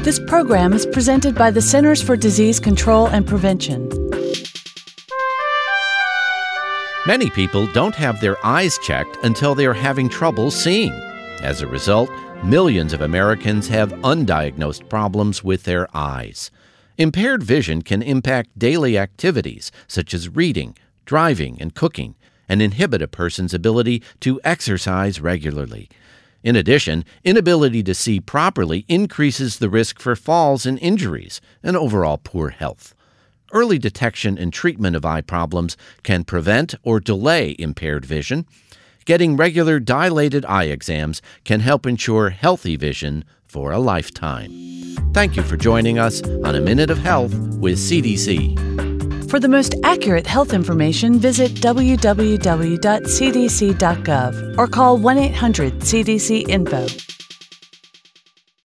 This program is presented by the Centers for Disease Control and Prevention. Many people don't have their eyes checked until they are having trouble seeing. As a result, millions of Americans have undiagnosed problems with their eyes. Impaired vision can impact daily activities such as reading, driving, and cooking, and inhibit a person's ability to exercise regularly. In addition, inability to see properly increases the risk for falls and injuries and overall poor health. Early detection and treatment of eye problems can prevent or delay impaired vision. Getting regular dilated eye exams can help ensure healthy vision for a lifetime. Thank you for joining us on A Minute of Health with CDC. For the most accurate health information, visit www.cdc.gov or call 1-800-CDC-INFO.